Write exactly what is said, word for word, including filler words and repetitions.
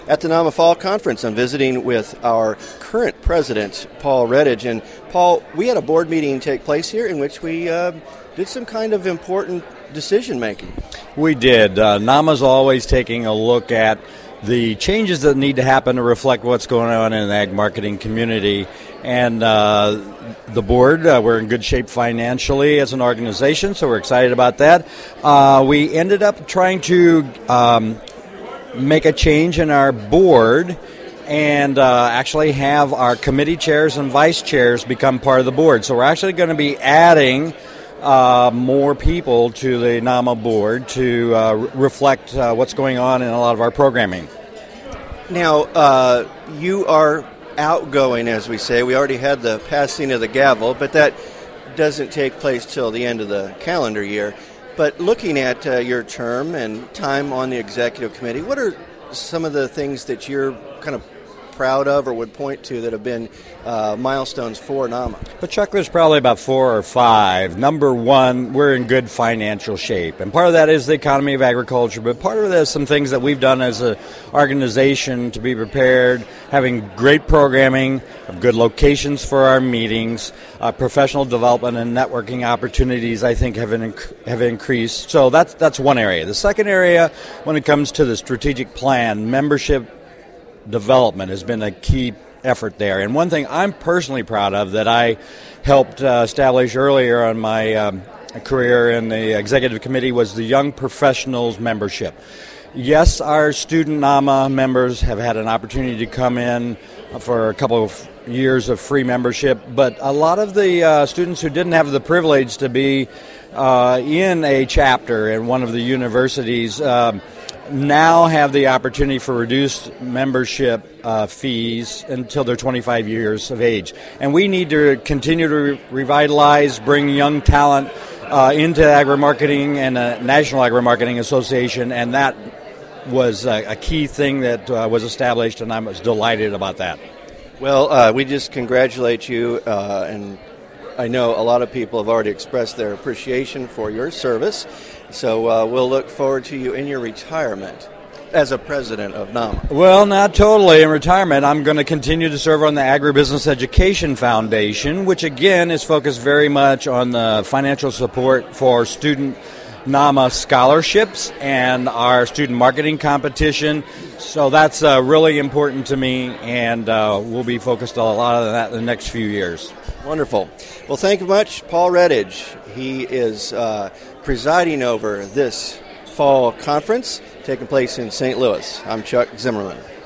At the NAMA Fall Conference, I'm visiting with our current president, Paul Redditch. And Paul, we had a board meeting take place here in which we uh, did some kind of important decision-making. We did. Uh, NAMA's always taking a look at the changes that need to happen to reflect what's going on in the ag marketing community. And uh, the board, uh, we're in good shape financially as an organization, so we're excited about that. Uh, we ended up trying to um, make a change in our board and uh, actually have our committee chairs and vice chairs become part of the board. So we're actually going to be adding uh, more people to the NAMA board to uh, re- reflect uh, what's going on in a lot of our programming. Now, uh, you are outgoing, as we say. We already had the passing of the gavel, but that doesn't take place till the end of the calendar year. But looking at uh, your term and time on the executive committee, what are some of the things that you're kind of proud of or would point to that have been uh, milestones for NAMA? But Chuck, there's probably about four or five. Number one, we're in good financial shape. And part of that is the economy of agriculture, but part of that is some things that we've done as an organization to be prepared, having great programming, good locations for our meetings, uh, professional development and networking opportunities, I think, have, inc- have increased. So that's, that's one area. The second area, when it comes to the strategic plan, membership development has been a key effort there. And one thing I'm personally proud of that I helped uh, establish earlier on my um, career in the executive committee was the Young Professionals membership. Yes, our student NAMA members have had an opportunity to come in for a couple of years of free membership, but a lot of the uh, students who didn't have the privilege to be uh, in a chapter in one of the universities um, now have the opportunity for reduced membership uh, fees until they're twenty-five years of age. And we need to continue to re- revitalize, bring young talent uh, into agri-marketing and a National Agri-Marketing Association, and that was a, a key thing that uh, was established, and I was delighted about that. Well, uh, we just congratulate you, uh, and I know a lot of people have already expressed their appreciation for your service. So uh, we'll look forward to you in your retirement as a president of NAMA. Well, not totally in retirement. I'm going to continue to serve on the Agribusiness Education Foundation, which again is focused very much on the financial support for student NAMA scholarships and our student marketing competition. So that's uh, really important to me, and uh, we'll be focused on a lot of that in the next few years. Wonderful. Well, thank you much, Paul Redditch. He is uh, presiding over this fall conference taking place in Saint Louis. I'm Chuck Zimmerman.